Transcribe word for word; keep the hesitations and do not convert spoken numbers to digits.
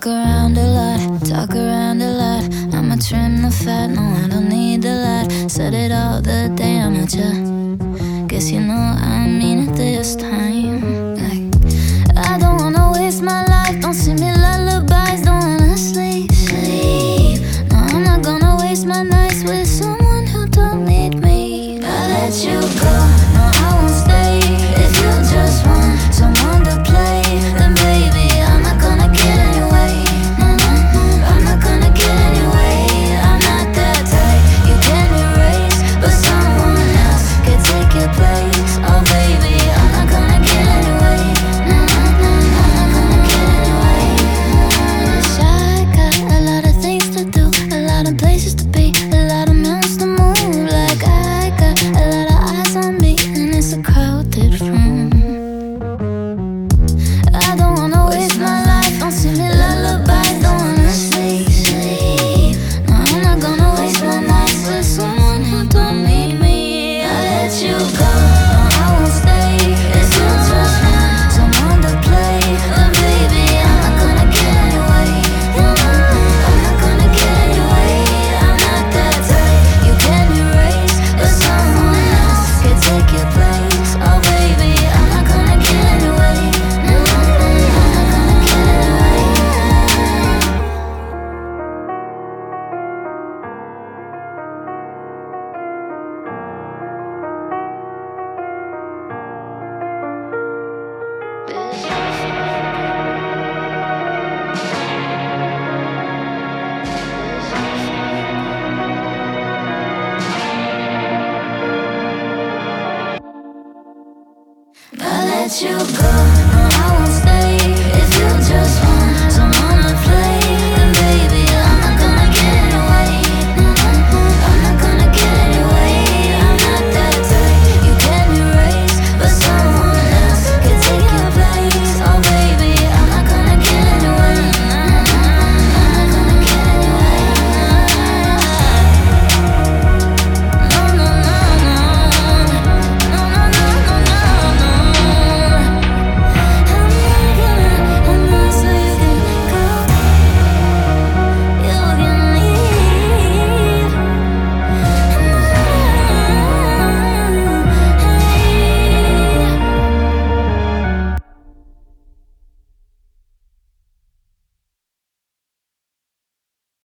Walk around a lot, talk around a lot. I'ma trim the fat, no, I don't need the light. Said it all the day I'm at ya. Guess you know I mean it this time. Like, I don't wanna waste my life. Don't sing me lullabies, don't wanna sleep, sleep. No, I'm not gonna waste my nights with someone who don't need me. I let you go, no, I won't stay. If you just want someone to play, then baby, I'm not gonna get anyway. No, no, no, I'm not gonna get anyway. I'm not that type you can erase, but someone else can take your place. Oh baby, I'm not gonna get anyway. No, no, no, I'm not gonna get anyway. I got a lot of things to do, a lot of places to be, a lot of mountains to move. Like I got a lot of eyes on me, and it's a crowded room. I don't wanna waste my life, don't sing me lullabies, don't wanna sleep, sleep. No, I'm not gonna waste my nights with someone who don't need me. I let you go, no, I won't stay. If you just want someone to play, then baby, I'm not gonna get anyway. No, no, no, I'm not gonna get anyway. I'm not that type you can erase, but someone else can take your place. Oh baby, I'm not gonna get anyway. No, no, no, I'm not gonna get anyway. I let you go, no, I won't stay. If you just